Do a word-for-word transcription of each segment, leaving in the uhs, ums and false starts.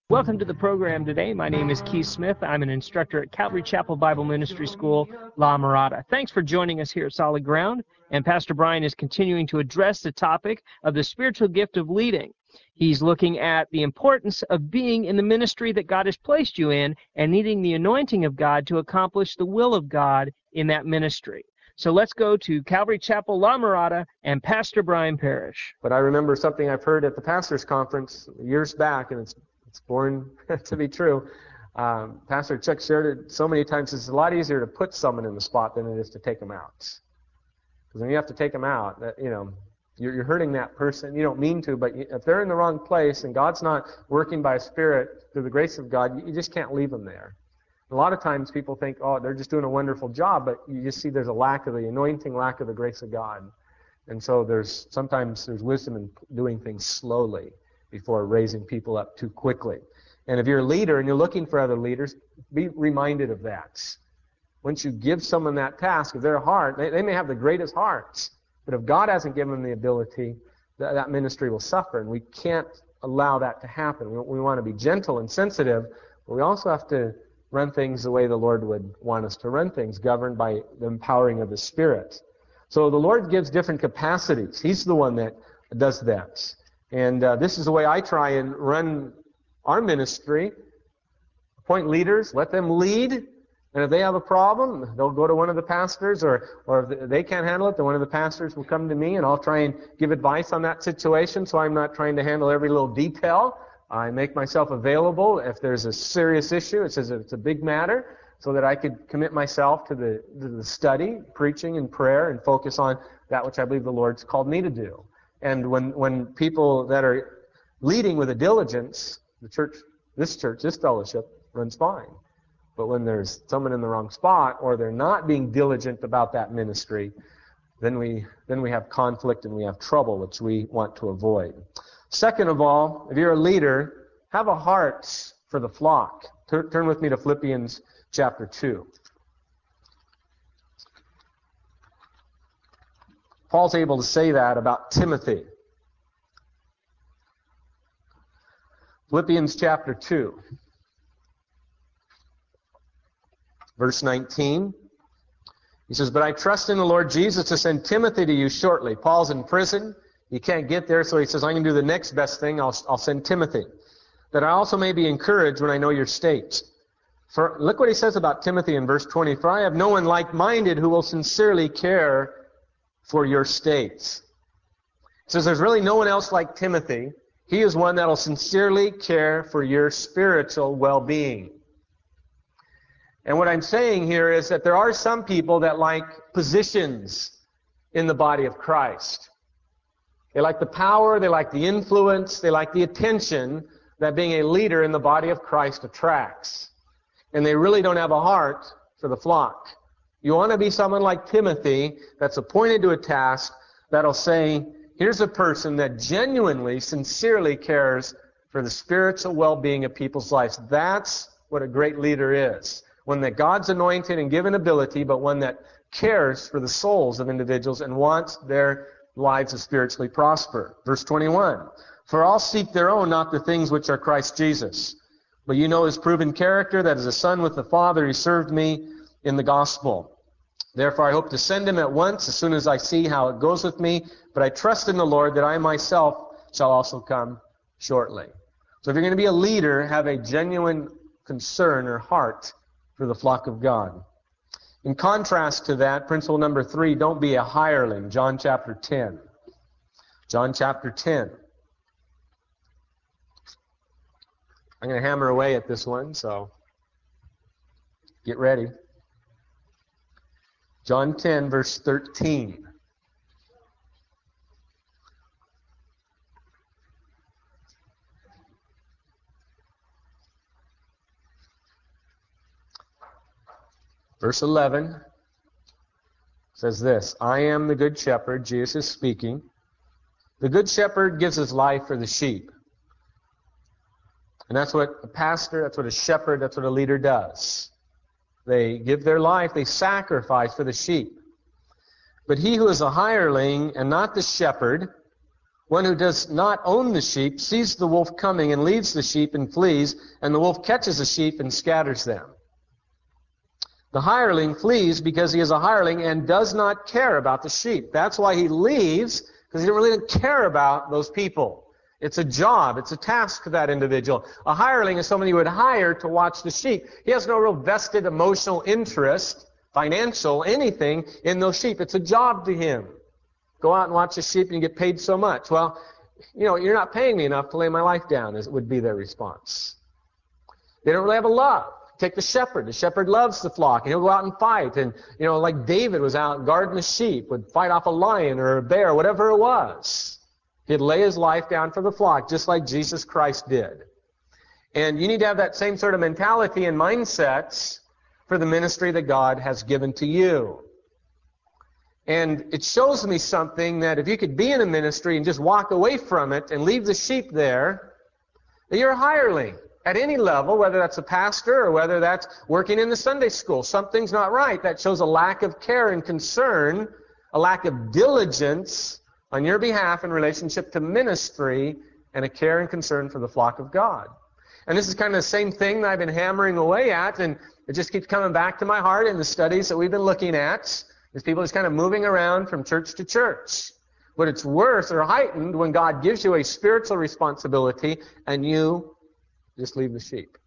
Welcome to the program today. My name is Keith Smith. I'm an instructor at Calvary Chapel Bible Ministry School, La Mirada. Thanks for joining us here at Solid Ground. And Pastor Brian is continuing to address the topic of the spiritual gift of leading. He's looking at the importance of being in the ministry that God has placed you in and needing the anointing of God to accomplish the will of God in that ministry. So let's go to Calvary Chapel, La Mirada, and Pastor Brian Parrish. But I remember something I've heard at the pastor's conference years back, and it's It's born to be true. Um, Pastor Chuck shared it so many times. It's a lot easier to put someone in the spot than it is to take them out. Because when you have to take them out, that, you know, you're, you're hurting that person. You don't mean to, but you, if they're in the wrong place and God's not working by Spirit through the grace of God, you, you just can't leave them there. A lot of times people think, oh, they're just doing a wonderful job, but you just see there's a lack of the anointing, lack of the grace of God. And so there's sometimes there's wisdom in doing things slowly before raising people up too quickly. And if you're a leader and you're looking for other leaders, be reminded of that. Once you give someone that task, if their heart, they, they may have the greatest hearts, but if God hasn't given them the ability, that, that ministry will suffer, and we can't allow that to happen. We, we want to be gentle and sensitive, but we also have to run things the way the Lord would want us to run things, governed by the empowering of the Spirit. So the Lord gives different capacities. He's the one that does that. And uh, this is the way I try and run our ministry. Appoint leaders, let them lead, and if they have a problem, they'll go to one of the pastors, or, or if they can't handle it, then one of the pastors will come to me, and I'll try and give advice on that situation, so I'm not trying to handle every little detail. I make myself available if there's a serious issue, it says it's a big matter, so that I could commit myself to the, to the study, preaching, and prayer, and focus on that which I believe the Lord's called me to do. And when, when people that are leading with a diligence, the church, this church, this fellowship runs fine. But when there's someone in the wrong spot, or they're not being diligent about that ministry, then we then we have conflict and we have trouble, which we want to avoid. Second of all, if you're a leader, have a heart for the flock. Tur- turn with me to Philippians chapter two. Paul's able to say that about Timothy. Philippians chapter two, verse nineteen. He says, "But I trust in the Lord Jesus to send Timothy to you shortly." Paul's in prison. He can't get there, so he says, I'm going to do the next best thing. I'll, I'll send Timothy, that I also may be encouraged when I know your state. For look what he says about Timothy in verse twenty. "For I have no one like-minded who will sincerely care for your states." He says there's really no one else like Timothy. He is one that will sincerely care for your spiritual well-being. And what I'm saying here is that there are some people that like positions in the body of Christ. They like the power, they like the influence, they like the attention that being a leader in the body of Christ attracts. And they really don't have a heart for the flock. You want to be someone like Timothy that's appointed to a task that'll say, here's a person that genuinely, sincerely cares for the spiritual well-being of people's lives. That's what a great leader is. One that God's anointed and given ability, but one that cares for the souls of individuals and wants their lives to spiritually prosper. Verse twenty-one, "For all seek their own, not the things which are Christ Jesus. But you know his proven character, that as a son with the Father, he served me in the gospel. Therefore I hope to send him at once, as soon as I see how it goes with me. But I trust in the Lord that I myself shall also come shortly." So if you're going to be a leader, have a genuine concern or heart for the flock of God. In contrast to that, principle number three, don't be a hireling. John chapter ten. John chapter ten. I'm going to hammer away at this one, so get ready. John ten, verse thirteen. Verse eleven says this, "I am the good shepherd," Jesus is speaking. "The good shepherd gives his life for the sheep." And that's what a pastor, that's what a shepherd, that's what a leader does. They give their life, they sacrifice for the sheep. "But he who is a hireling and not the shepherd, One who does not own the sheep sees the wolf coming and leaves the sheep and flees, and the wolf catches the sheep and scatters them. The hireling flees because he is a hireling and does not care about the sheep. That's why he leaves, because he really doesn't care about those people. It's a job. It's a task for that individual. A hireling is someone you would hire to watch the sheep. He has no real vested emotional interest, financial, anything in those sheep. It's a job to him. Go out and watch the sheep and you get paid so much. Well, you know, you're not paying me enough to lay my life down, as it would be their response. They don't really have a love. Take the shepherd. The shepherd loves the flock, and he'll go out and fight. And, you know, like David was out guarding the sheep, would fight off a lion or a bear, whatever it was. He'd lay his life down for the flock, just like Jesus Christ did. And you need to have that same sort of mentality and mindsets for the ministry that God has given to you. And it shows me something that if you could be in a ministry and just walk away from it and leave the sheep there, that you're a hireling at any level, whether that's a pastor or whether that's working in the Sunday school. Something's not right. That shows a lack of care and concern, a lack of diligence on your behalf in relationship to ministry, and a care and concern for the flock of God. And this is kind of the same thing that I've been hammering away at, and it just keeps coming back to my heart in the studies that we've been looking at. Is people just kind of moving around from church to church. But it's worse or heightened when God gives you a spiritual responsibility and you just leave the sheep.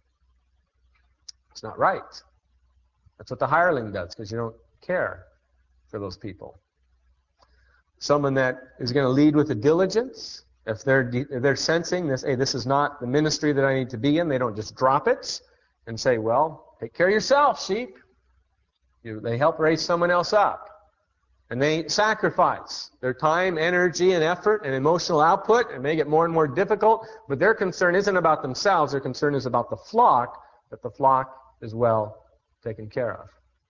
It's not right. That's what the hireling does, because you don't care for those people. Someone that is going to lead with a diligence, if they're if they're sensing this, hey, this is not the ministry that I need to be in, they don't just drop it and say, well, take care of yourself, sheep. You, they help raise someone else up. And they sacrifice their time, energy, and effort and emotional output and make it more and more difficult. But their concern isn't about themselves. Their concern is about the flock, that the flock is well taken care of.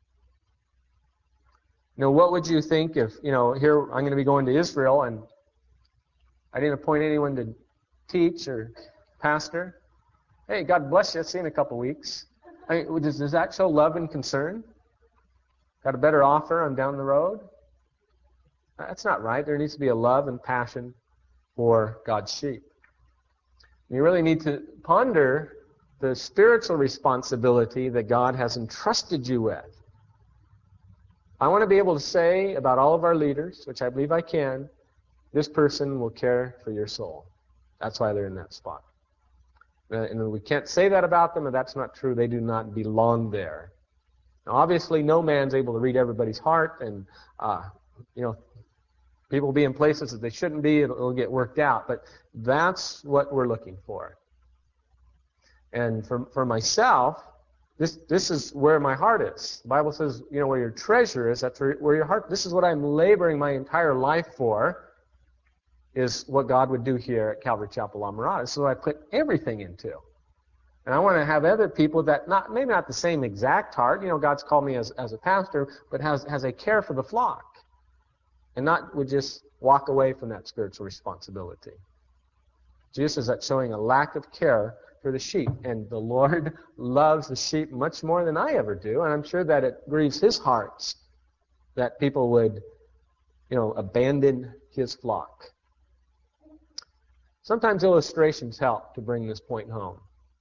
You know, what would you think if, you know, here I'm going to be going to Israel and I didn't appoint anyone to teach or pastor? Hey, God bless you. See you in a couple weeks. I mean, does, does that show love and concern? Got a better offer, I'm down the road? That's not right. There needs to be a love and passion for God's sheep. You really need to ponder the spiritual responsibility that God has entrusted you with. I want to be able to say about all of our leaders, which I believe I can, this person will care for your soul. That's why they're in that spot. And we can't say that about them, and that's not true. They do not belong there. Now, obviously, no man's able to read everybody's heart, and uh, you know, people will be in places that they shouldn't be. It'll, it'll get worked out. But that's what we're looking for. And for for myself, this this is where my heart is. The Bible says, you know, where your treasure is, that's where, where your heart. This is what I'm laboring my entire life for. Is what God would do here at Calvary Chapel La Mirada. This is what I put everything into. And I want to have other people that, not maybe not the same exact heart, you know, God's called me as, as a pastor, but has, has a care for the flock. And not would just walk away from that spiritual responsibility. Jesus is that showing a lack of care for the sheep. And the Lord loves the sheep much more than I ever do. And I'm sure that it grieves His heart that people would, you know, abandon His flock. Sometimes illustrations help to bring this point home.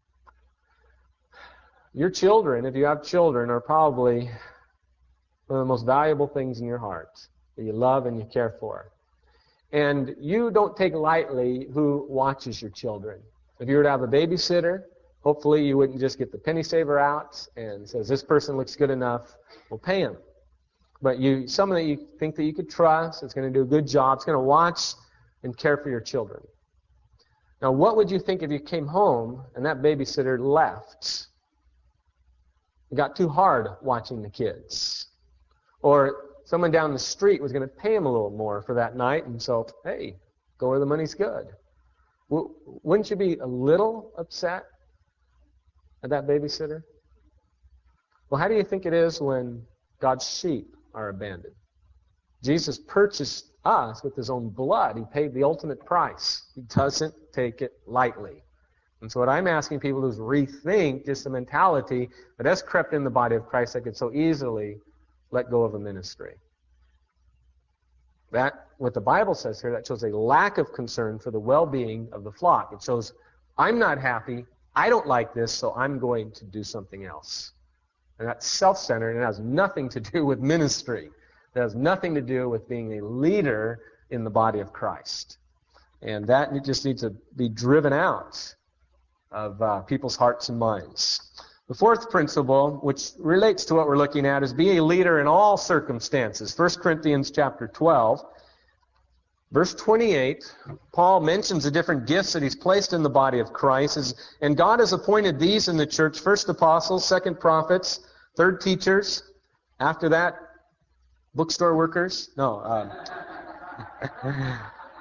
Your children, if you have children, are probably one of the most valuable things in your heart that you love and you care for. And you don't take lightly who watches your children. If you were to have a babysitter, hopefully you wouldn't just get the penny saver out and says, this person looks good enough, we'll pay him. But you, someone that you think that you could trust, is going to do a good job, is going to watch and care for your children. Now, what would you think if you came home and that babysitter left? It got too hard watching the kids. Or someone down the street was going to pay him a little more for that night, and so, hey, go where the money's good. Wouldn't you be a little upset at that babysitter? Well, how do you think it is when God's sheep are abandoned? Jesus purchased us with His own blood. He paid the ultimate price. He doesn't take it lightly. And so what I'm asking people to do is rethink just the mentality that has crept in the body of Christ that could so easily let go of a ministry. That, what the Bible says here, that shows a lack of concern for the well-being of the flock. It shows, I'm not happy, I don't like this, so I'm going to do something else. And that's self-centered, and it has nothing to do with ministry. It has nothing to do with being a leader in the body of Christ. And that just needs to be driven out of uh, people's hearts and minds. The fourth principle, which relates to what we're looking at, is be a leader in all circumstances. First Corinthians chapter twelve, verse twenty-eight, Paul mentions the different gifts that he's placed in the body of Christ. And God has appointed these in the church: first apostles, second prophets, third teachers, after that, bookstore workers. No. Uh,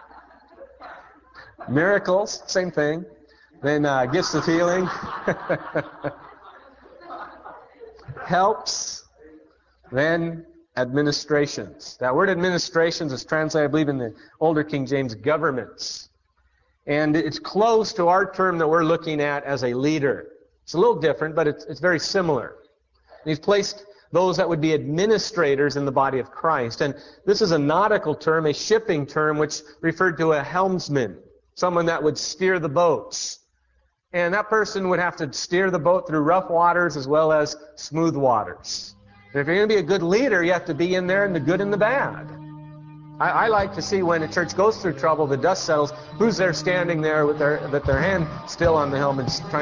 miracles, same thing. Then uh, gifts of healing. Helps. Then administrations. That word administrations is translated, I believe, in the older King James, governments. And it's close to our term that we're looking at as a leader. It's a little different, but it's, it's very similar. And he's placed those that would be administrators in the body of Christ. And this is a nautical term, a shipping term, which referred to a helmsman, someone that would steer the boats. And that person would have to steer the boat through rough waters as well as smooth waters. And if you're going to be a good leader, you have to be in there in the good and the bad. I, I like to see when a church goes through trouble, the dust settles, who's there standing there with their, with their hand still on the helmet, trying